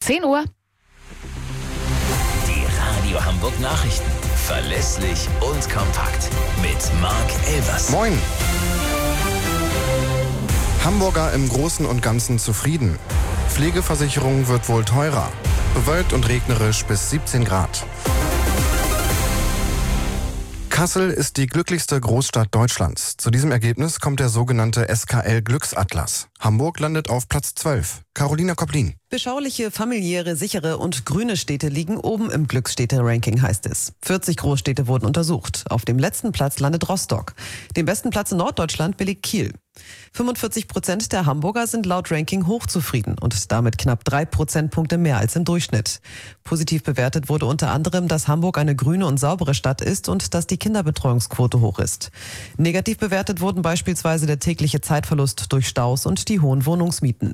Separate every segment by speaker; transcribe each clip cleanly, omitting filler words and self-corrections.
Speaker 1: 10 Uhr.
Speaker 2: Die Radio Hamburg Nachrichten. Verlässlich und kompakt. Mit Marc Elvers.
Speaker 3: Moin. Hamburger im Großen und Ganzen zufrieden. Pflegeversicherung wird wohl teurer. Bewölkt und regnerisch bis 17 Grad. Kassel ist die glücklichste Großstadt Deutschlands. Zu diesem Ergebnis kommt der sogenannte SKL-Glücksatlas. Hamburg landet auf Platz 12. Carolina Koplin.
Speaker 4: Beschauliche, familiäre, sichere und grüne Städte liegen oben im Glücksstädte-Ranking, heißt es. 40 Großstädte wurden untersucht. Auf dem letzten Platz landet Rostock. Den besten Platz in Norddeutschland belegt Kiel. 45% der Hamburger sind laut Ranking hochzufrieden und damit knapp 3 Prozentpunkte mehr als im Durchschnitt. Positiv bewertet wurde unter anderem, dass Hamburg eine grüne und saubere Stadt ist und dass die Kinderbetreuungsquote hoch ist. Negativ bewertet wurden beispielsweise der tägliche Zeitverlust durch Staus und die hohen Wohnungsmieten.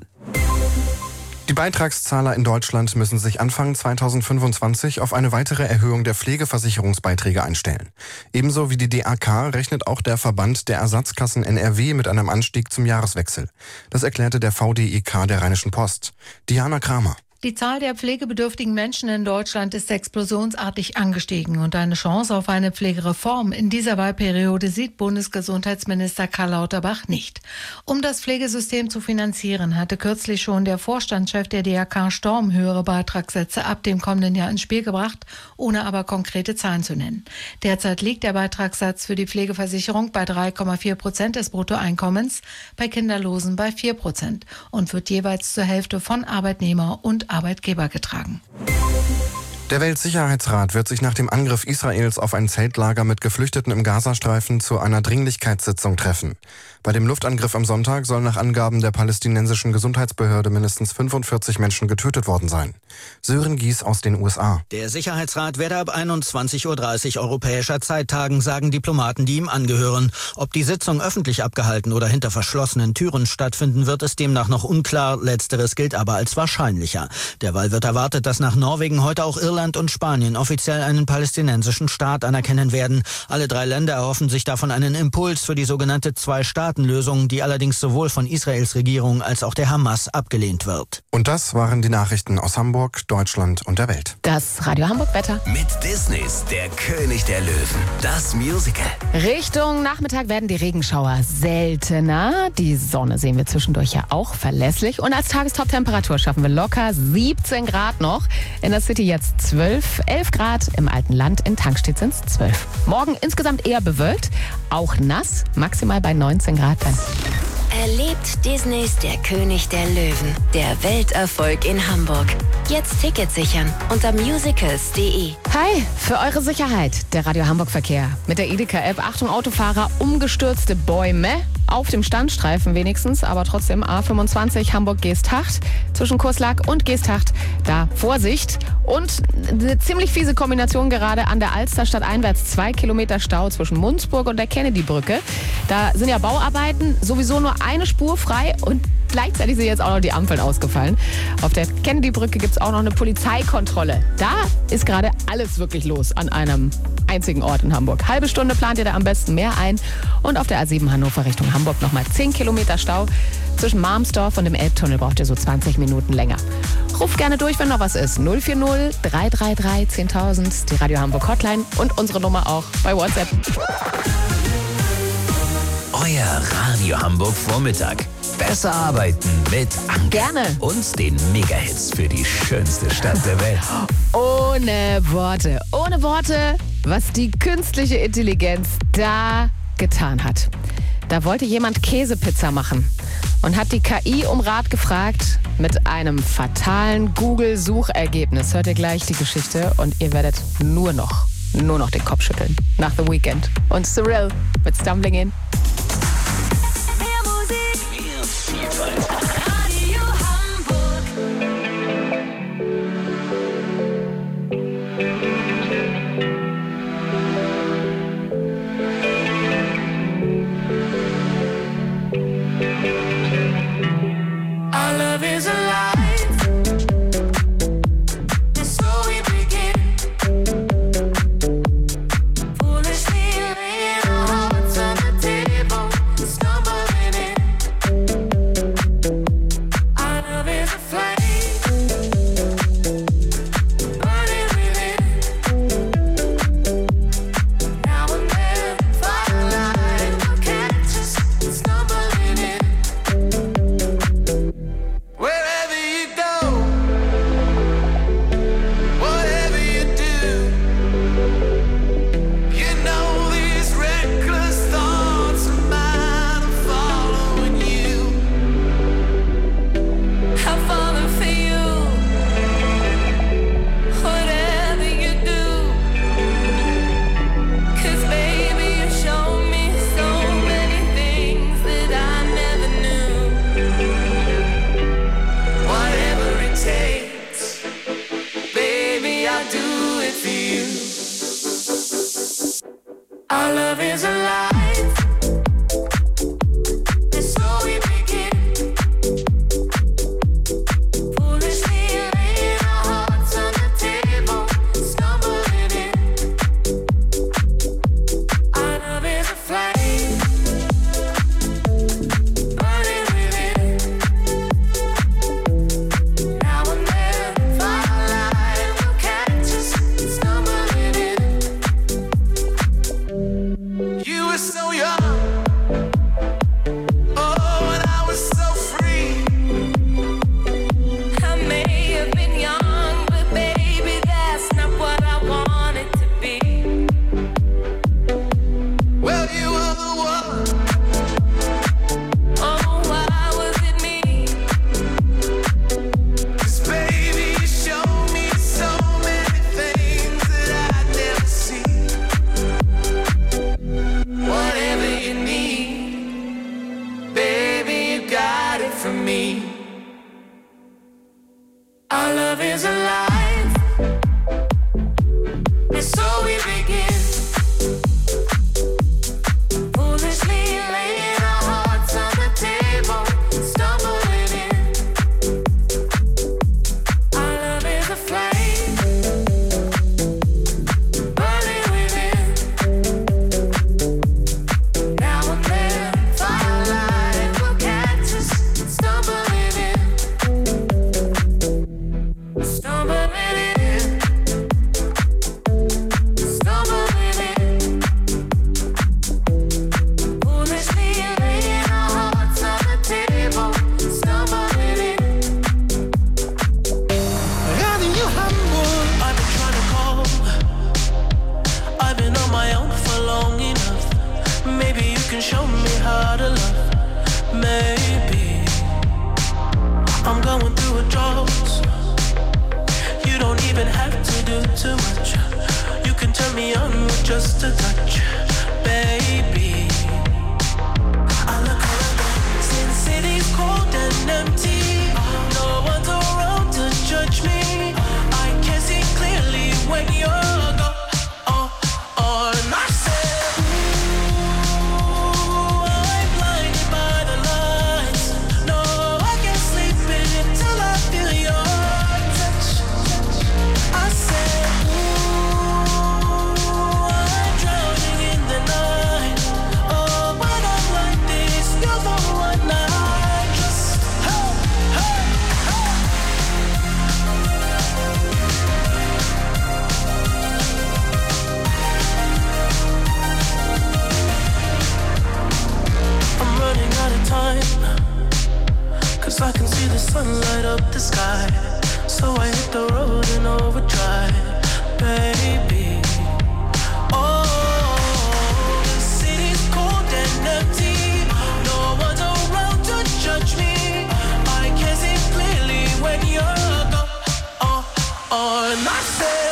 Speaker 3: Die Beitragszahler in Deutschland müssen sich Anfang 2025 auf eine weitere Erhöhung der Pflegeversicherungsbeiträge einstellen. Ebenso wie die DAK rechnet auch der Verband der Ersatzkassen NRW mit einem Anstieg zum Jahreswechsel. Das erklärte der VDIK der Rheinischen Post. Diana Kramer.
Speaker 5: Die Zahl der pflegebedürftigen Menschen in Deutschland ist explosionsartig angestiegen und eine Chance auf eine Pflegereform in dieser Wahlperiode sieht Bundesgesundheitsminister Karl Lauterbach nicht. Um das Pflegesystem zu finanzieren, hatte kürzlich schon der Vorstandschef der DRK Storm höhere Beitragssätze ab dem kommenden Jahr ins Spiel gebracht, ohne aber konkrete Zahlen zu nennen. Derzeit liegt der Beitragssatz für die Pflegeversicherung bei 3,4% des Bruttoeinkommens, bei Kinderlosen bei 4% und wird jeweils zur Hälfte von Arbeitnehmer und Arbeitgeber getragen.
Speaker 3: Der Weltsicherheitsrat wird sich nach dem Angriff Israels auf ein Zeltlager mit Geflüchteten im Gazastreifen zu einer Dringlichkeitssitzung treffen. Bei dem Luftangriff am Sonntag sollen nach Angaben der palästinensischen Gesundheitsbehörde mindestens 45 Menschen getötet worden sein. Sören Gies aus den USA.
Speaker 6: Der Sicherheitsrat werde ab 21:30 Uhr europäischer Zeit tagen, sagen Diplomaten, die ihm angehören. Ob die Sitzung öffentlich abgehalten oder hinter verschlossenen Türen stattfinden wird, ist demnach noch unklar. Letzteres gilt aber als wahrscheinlicher. Derweil wird erwartet, dass nach Norwegen heute auch Irland und Spanien offiziell einen palästinensischen Staat anerkennen werden. Alle drei Länder erhoffen sich davon einen Impuls für die sogenannte Zwei-Staaten-Lösung, die allerdings sowohl von Israels Regierung als auch der Hamas abgelehnt wird.
Speaker 3: Und das waren die Nachrichten aus Hamburg, Deutschland und der Welt.
Speaker 1: Das Radio Hamburg Wetter.
Speaker 2: Mit Disneys Der König der Löwen. Das Musical.
Speaker 1: Richtung Nachmittag werden die Regenschauer seltener. Die Sonne sehen wir zwischendurch ja auch verlässlich. Und als Tagestop-Temperatur schaffen wir locker 17 Grad noch. In der City jetzt 12, 11 Grad. Im alten Land in Tankstedt sind es 12. Morgen insgesamt eher bewölkt, auch nass, maximal bei 19 Grad dann.
Speaker 7: Erlebt Disneys Der König der Löwen. Der Welterfolg in Hamburg. Jetzt Tickets sichern unter musicals.de.
Speaker 1: Hi, für eure Sicherheit, der Radio Hamburg Verkehr. Mit der Edeka-App, Achtung Autofahrer, umgestürzte Bäume. Auf dem Standstreifen wenigstens, aber trotzdem A25 Hamburg-Geesthacht. Zwischen Kurslack und Geesthacht, da Vorsicht. Und eine ziemlich fiese Kombination gerade an der Alster stadteinwärts. 2 Kilometer Stau zwischen Munzburg und der Kennedy-Brücke. Da sind ja Bauarbeiten, sowieso nur eine Spur frei und gleichzeitig sind jetzt auch noch die Ampeln ausgefallen. Auf der Kennedy-Brücke gibt es auch noch eine Polizeikontrolle. Da ist gerade alles wirklich los an einem einzigen Ort in Hamburg. Halbe Stunde plant ihr da am besten mehr ein. Und auf der A7 Hannover Richtung Hamburg nochmal 10 Kilometer Stau. Zwischen Marmsdorf und dem Elbtunnel braucht ihr so 20 Minuten länger. Ruft gerne durch, wenn noch was ist. 040 333 10.000, die Radio Hamburg Hotline und unsere Nummer auch bei WhatsApp.
Speaker 2: Euer Radio Hamburg Vormittag. Besser arbeiten mit Anke.
Speaker 1: Gerne.
Speaker 2: Und den Megahits für die schönste Stadt der Welt.
Speaker 1: Ohne Worte. Ohne Worte, was die künstliche Intelligenz da getan hat. Da wollte jemand Käsepizza machen und hat die KI um Rat gefragt mit einem fatalen Google-Suchergebnis. Hört ihr gleich die Geschichte und ihr werdet nur noch den Kopf schütteln. Nach The Weeknd und Cyril mit Stumbling In.
Speaker 7: Mehr Musik,
Speaker 2: Mehr Vielfalt.
Speaker 7: Radio Hamburg.
Speaker 8: Our love is alive, and so we begin. Foolishly laying our hearts on the table. just a touch, baby. I look around, since city's cold and empty, no one's around to judge me. I can see clearly when you're gone. And I said, ooh, I'm blinded by the lights. No, I can't sleep until I feel your touch. I said, ooh, I'm drowning in the night. Oh, when I'm like this, you're the one I trust. Hey, hey, hey. I'm running out of time, 'cause I can see the sun light up the sky. So I hit the road in overdrive, baby. Oh, the city's cold and empty. No one's around to judge me. I can see clearly when you're gone. And I say